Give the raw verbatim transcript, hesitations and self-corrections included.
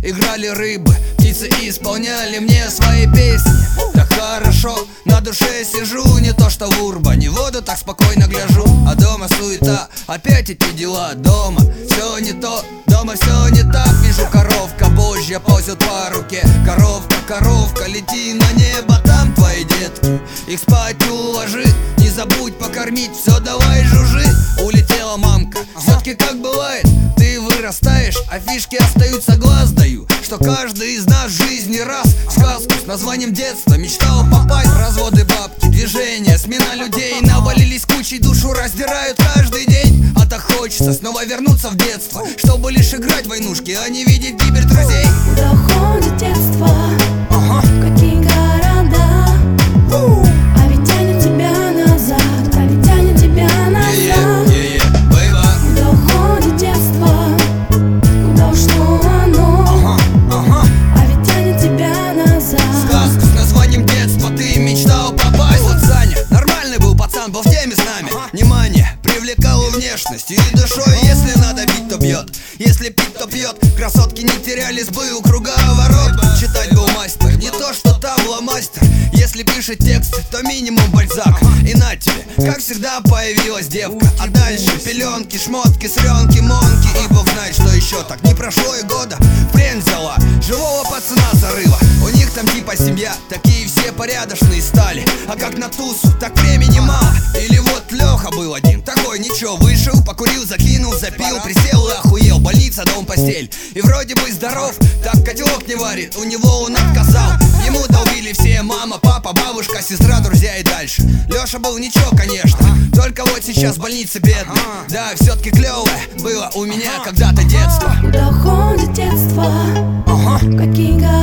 играли рыбы, птицы исполняли мне свои песни. Так хорошо, на душе сижу, не то что в Урбане. Воду так спокойно гляжу, а дома суета, опять эти дела. Дома все не то, дома все не так. Вижу, коровка божья ползет по руке. Коровка, коровка, лети на небо, там твои детки. Их спать уложи, не забудь покормить, все давай жужжи. Улетела мамка, все-таки как бывает, ты вырастаешь, а фишки остаются. Глаз даю, что каждый из нас в жизни раз в сказку с названием детства мечтал попасть. Разводы, бабки, движения, смена людей навалились кучей, душу раздирают каждый день. А так хочется снова вернуться в детство, чтобы лишь играть в войнушки, а не видеть гибель друзей. Куда уходит детство? Ага. Какие города? У, а ведь тянет тебя назад, а ведь тянет тебя назад. Yeah, yeah, yeah, baby. Куда уходит детство? Куда ушло оно? Ага, ага. А ведь тянет тебя назад. Сказку с названием детства ты мечтал попасть. Вот Саня, нормальный был пацан, был в теме с нами. Внимание, привлекал внешностью и душой. Если надо бить, то бьет, если пить, то пьет. Красотки не терялись бы у круговорот. Читать был мастер, не то что табломастер. Если пишет текст, то минимум Бальзак. И на тебе, как всегда, появилась девка. А дальше пеленки, шмотки, сренки, монки. И бог знает, что еще так не прошло и года. В плен взяла живого пацана зарыла. У них там типа семья, такие все порядочные стали. А как на тусу, так времени мало. Или вот Леха был один, такой ничего, вышел, покурил, закинул, запил, присел и охуел. Больница, дом, постель, и вроде бы здоров. Так котелок не варит, у него он отказал. Ему долбили все: мама, папа, бабушка, сестра, друзья и дальше. Леша был ничего, конечно, только вот сейчас в больнице бедный. Да, все-таки клевое было у меня когда-то детство. Куда уходит детство? Ага. Какие города?